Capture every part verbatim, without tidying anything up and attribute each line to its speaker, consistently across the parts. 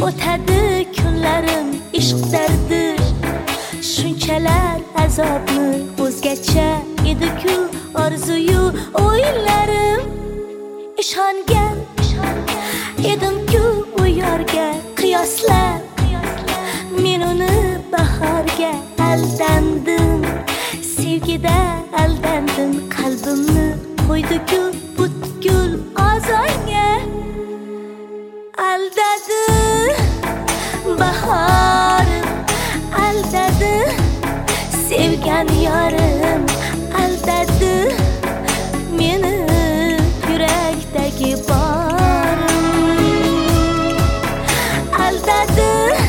Speaker 1: o'tadi kunlarim ishq dardi, shunchalar azobni o'zgacha edi-ku orzuyu o'yinlarim. Ishongan edim-ku u yorga qiyoslab, men uni bahorga aldandim, sevgida aldandim, qalbimni qo'ydi-ku butkul ozonga. Aldadi bahorim, aldadi sevgan yorim, aldadi meni yurakdagi borim. Aldadi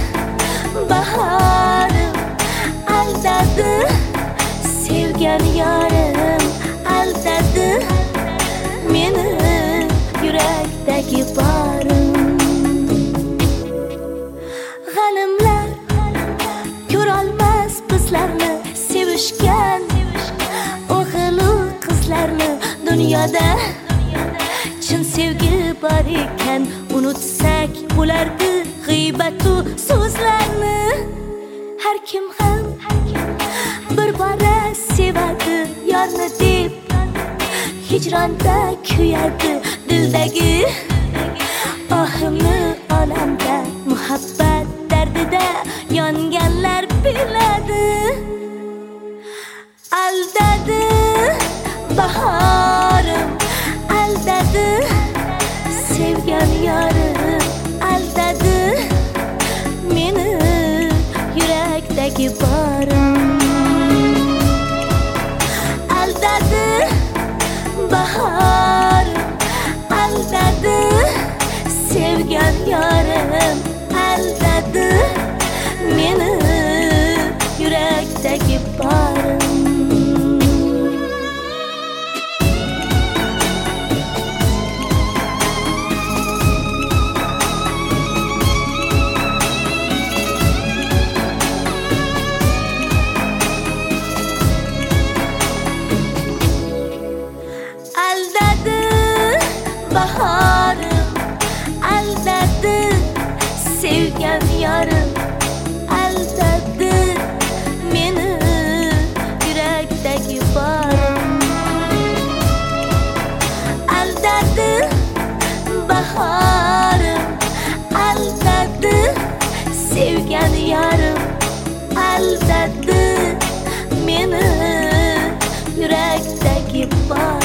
Speaker 1: bahorim, aldadi sevgan yorim, aldadi meni yurakdagi borim. G'animlar ko'rolmas bizlarni, sevishgan o'g'il-u qizlarni dunyoda. Chin sevgi bor ekan, unutsak bo'lardi g'iybat-u so'zlarni. Har kim ham bir bora sevadi yorni deb, hijronda kuyadi dildagi ohimni olamda, muhabbat dardida yonganlar biladi. Aldadi bahorim, aldadi sevgan yorim, aldadi meni yurakdagi borim. Aldadi bahorim, aldadi sevgan yorim, aldadi meni yurakdagi borim. Aldadi bahorim, aldadi sevgan yorim, aldadi meni yurakdagi borim. Aldadi bahorim, aldadi sevgan yorim, aldadi meni yurakdagi borim.